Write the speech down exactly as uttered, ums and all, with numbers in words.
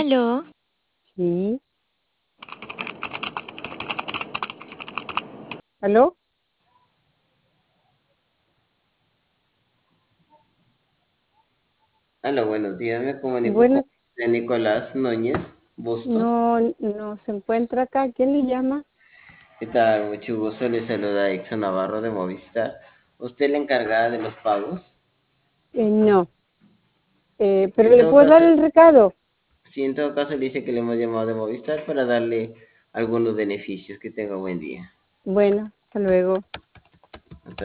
Aló, Sí. ¿Aló? Hola, buenos días. Me comunico con Bueno, usted, Nicolás Núñez Bustos. no, no se encuentra acá. ¿Quién le llama? ¿Qué tal? Mucho gusto. Le saluda Exxon Navarro de Movistar. ¿Usted es la encargada de los pagos? Eh, no, Eh, pero En le todo puedo dar caso, el recado. sí, en todo caso le dice que le hemos llamado de Movistar para darle algunos beneficios. Que tenga buen día. Bueno, hasta luego. Hasta